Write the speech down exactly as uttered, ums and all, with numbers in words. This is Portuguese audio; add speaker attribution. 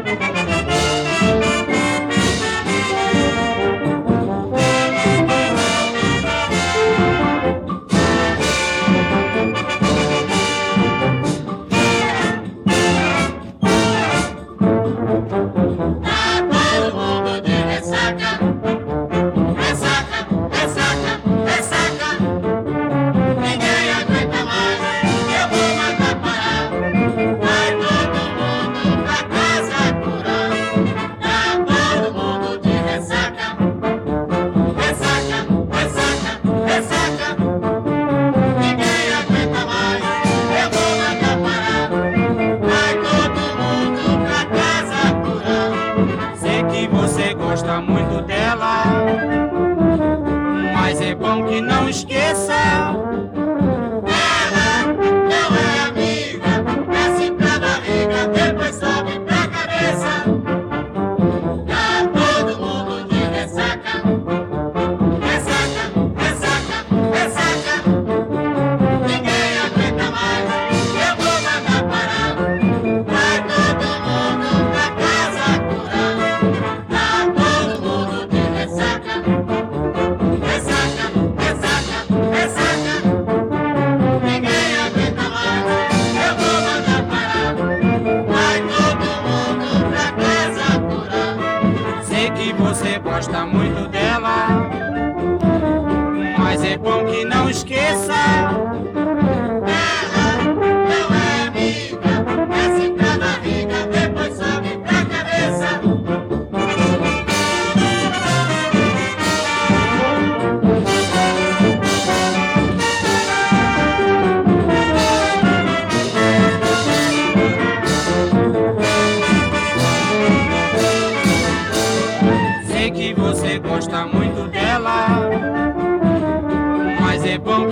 Speaker 1: Gosta muito dela, mas é bom que não esqueça. Ela não é amiga, desce pra barriga, depois sobe pra cabeça. Tá todo mundo de ressaca, ressaca, ressaca, ressaca. Ninguém aguenta mais, eu vou mandar parar. Vai todo mundo pra casa curar. Você gosta muito dela, mas é bom que não esqueça. Ela não é amiga, desce pra barriga, depois sobe pra cabeça. Sei que você gosta muito dela, mas é bom